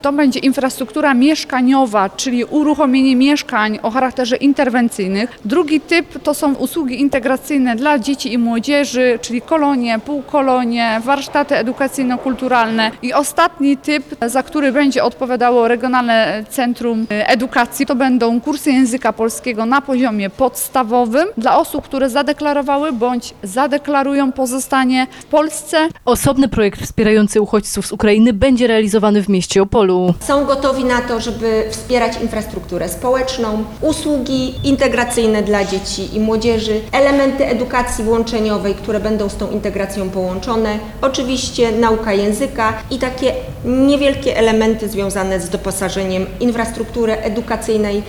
To będzie infrastruktura mieszkaniowa, czyli uruchomienie mieszkań o charakterze interwencyjnych. Drugi typ to są usługi integracyjne dla dzieci i młodzieży, czyli kolonie, półkolonie, warsztaty edukacyjno-kulturalne. I ostatni typ, za który będzie odpowiadało Regionalne Centrum Edukacji, to będą kursy języka polskiego na poziomie podstawowym dla osób, które zadeklarowały bądź zadeklarują pozostanie w Polsce. Osobny projekt wspierający uchodźców z Ukrainy będzie realizowany w mieście Opolu. Są gotowi na to, żeby wspierać infrastrukturę społeczną, usługi integracyjne dla dzieci i młodzieży, elementy edukacji włączeniowej, które będą z tą integracją połączone, oczywiście nauka języka i takie niewielkie elementy związane z doposażeniem infrastruktury edukacyjnej